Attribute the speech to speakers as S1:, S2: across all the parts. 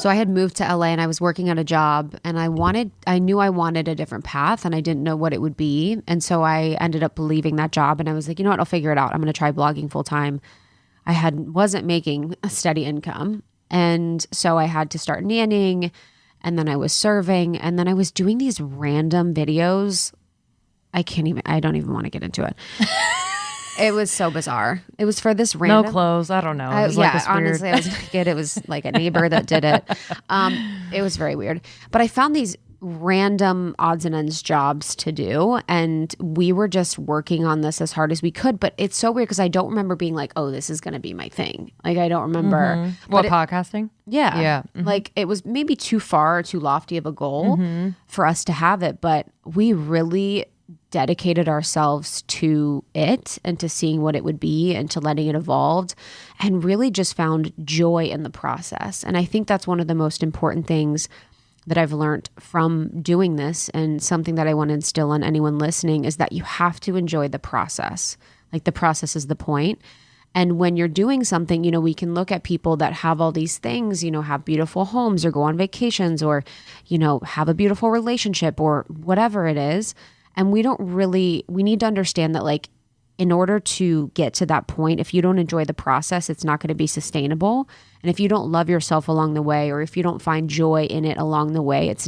S1: So I had moved to LA and I was working at a job, and I knew I wanted a different path, and I didn't know what it would be. And so I ended up leaving that job, and I was like, you know what, I'll figure it out. I'm going to try blogging full time. Wasn't making a steady income. And so I had to start nannying, and then I was serving, and then I was doing these random videos. I don't even want to get into it. It was so bizarre. It was for this random...
S2: No clothes. I don't know.
S1: It was honestly, I was naked. It was like a neighbor that did it. It was very weird. But I found these random odds and ends jobs to do. And we were just working on this as hard as we could. But it's so weird because I don't remember being like, oh, this is going to be my thing. Like, I don't remember.
S2: Podcasting?
S1: Yeah.
S2: Yeah.
S1: Like, it was maybe too far or too lofty of a goal for us to have it. But we really dedicated ourselves to it and to seeing what it would be and to letting it evolve, and really just found joy in the process. And I think that's one of the most important things that I've learned from doing this, and something that I want to instill on anyone listening, is that you have to enjoy the process. Like, the process is the point. And when you're doing something, you know, we can look at people that have all these things, you know, have beautiful homes or go on vacations or, you know, have a beautiful relationship or whatever it is. And we need to understand that, like, in order to get to that point, if you don't enjoy the process, it's not going to be sustainable. And if you don't love yourself along the way, or if you don't find joy in it along the way, it's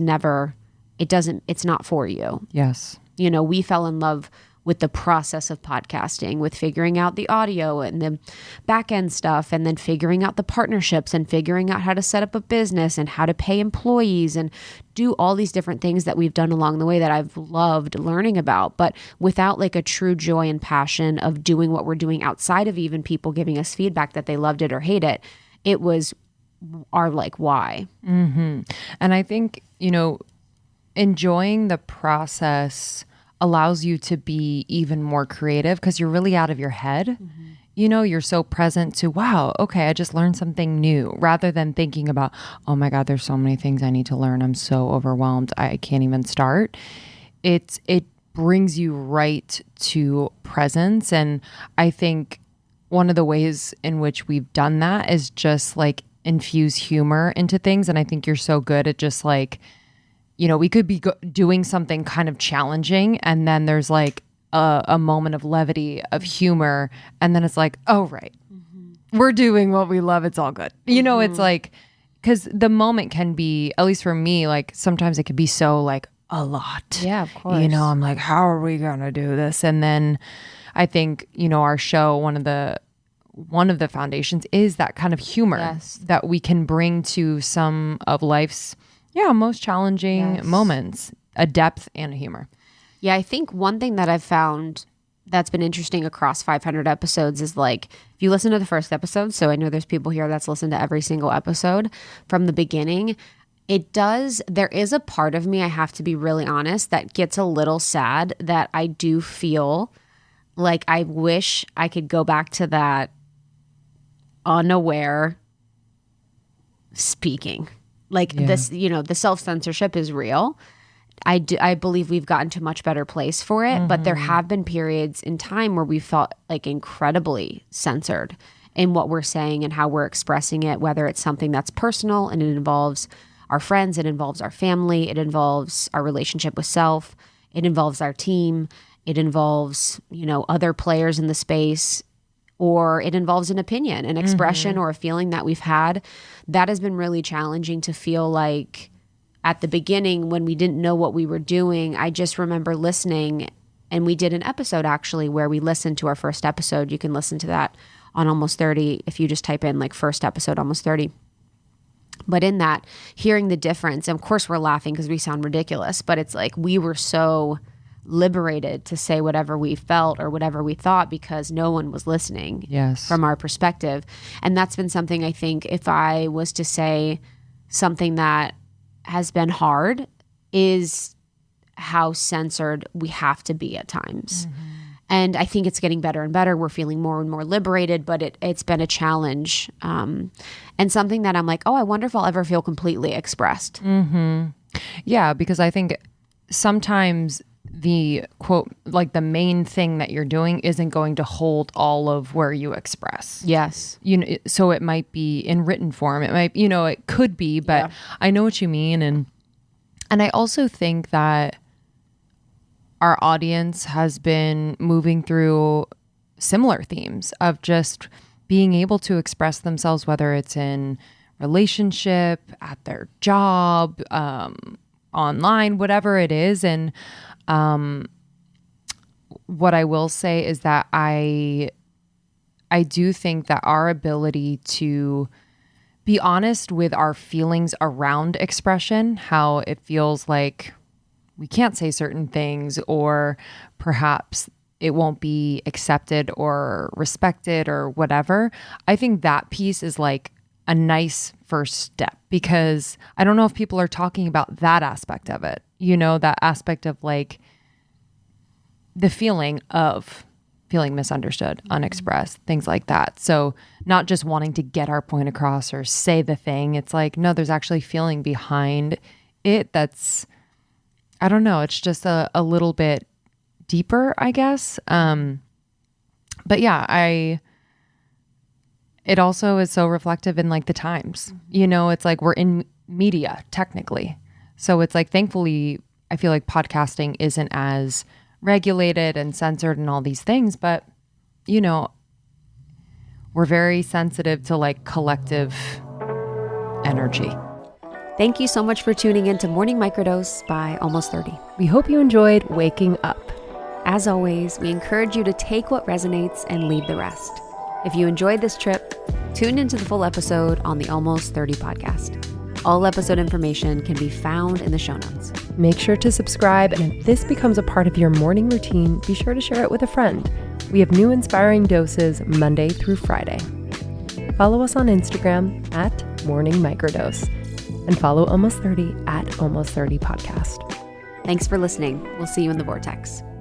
S1: not for you.
S2: Yes.
S1: You know, we fell in love with the process of podcasting, with figuring out the audio and the back end stuff, and then figuring out the partnerships and figuring out how to set up a business and how to pay employees and do all these different things that we've done along the way that I've loved learning about. But without like a true joy and passion of doing what we're doing outside of even people giving us feedback that they loved it or hate it, it was our like why.
S2: Mm-hmm. And I think, you know, enjoying the process allows you to be even more creative because you're really out of your head. Mm-hmm. You know, you're so present to, wow, okay, I just learned something new, rather than thinking about, oh my God, there's so many things I need to learn. I'm so overwhelmed. I can't even start. It brings you right to presence. And I think one of the ways in which we've done that is just like infuse humor into things. And I think you're so good at just like, you know, we could be doing something kind of challenging, and then there's like a moment of levity, of humor, and then it's like, oh, right. Mm-hmm. We're doing what we love. It's all good. You know, it's like, because the moment can be, at least for me, like sometimes it could be so like a lot.
S1: Yeah, of course.
S2: You know, I'm like, how are we going to do this? And then I think, you know, our show, one of the foundations is that kind of humor that we can bring to some of life's most challenging moments, a depth and a humor.
S1: Yeah, I think one thing that I've found that's been interesting across 500 episodes is like, if you listen to the first episode, so I know there's people here that's listened to every single episode from the beginning, there is a part of me, I have to be really honest, that gets a little sad that I do feel like I wish I could go back to that unaware speaking. Like this, you know, the self-censorship is real. I believe we've gotten to a much better place for it, but there have been periods in time where we felt like incredibly censored in what we're saying and how we're expressing it, whether it's something that's personal and it involves our friends, it involves our family, it involves our relationship with self, it involves our team, it involves, you know, other players in the space, or it involves an opinion, an expression, or a feeling that we've had. That has been really challenging to feel like at the beginning when we didn't know what we were doing. I just remember listening, and we did an episode actually where we listened to our first episode. You can listen to that on Almost 30 if you just type in like first episode Almost 30. But in that, hearing the difference, and of course we're laughing because we sound ridiculous, but it's like we were so liberated to say whatever we felt or whatever we thought because no one was listening from our perspective. And that's been something, I think, if I was to say something that has been hard, is how censored we have to be at times. And I think it's getting better and better. We're feeling more and more liberated, but it's been a challenge, and something that I'm like, oh, I wonder if I'll ever feel completely expressed.
S2: Yeah, because I think sometimes the quote, like the main thing that you're doing isn't going to hold all of where you express.
S1: Yes.
S2: You know, so it might be in written form. It might, you know, it could be, but I know what you mean. And I also think that our audience has been moving through similar themes of just being able to express themselves, whether it's in relationship, at their job, online, whatever it is. And what I will say is that I do think that our ability to be honest with our feelings around expression, how it feels like we can't say certain things, or perhaps it won't be accepted or respected or whatever. I think that piece is like a nice first step, because I don't know if people are talking about that aspect of it, you know, that aspect of like the feeling of feeling misunderstood, unexpressed, things like that. So not just wanting to get our point across or say the thing. It's like, no, there's actually feeling behind it. That's, I don't know. It's just a little bit deeper, I guess. But yeah, it also is so reflective in like the times, you know, it's like we're in media technically. So it's like, thankfully, I feel like podcasting isn't as regulated and censored and all these things, but you know, we're very sensitive to like collective energy.
S1: Thank you so much for tuning in to Morning Microdose by Almost 30.
S3: We hope you enjoyed waking up.
S1: As always, we encourage you to take what resonates and leave the rest. If you enjoyed this trip, tune into the full episode on the Almost 30 podcast. All episode information can be found in the show notes.
S3: Make sure to subscribe, and if this becomes a part of your morning routine, be sure to share it with a friend. We have new inspiring doses Monday through Friday. Follow us on Instagram at Morning Microdose, and follow Almost 30 at Almost 30 Podcast.
S1: Thanks for listening. We'll see you in the vortex.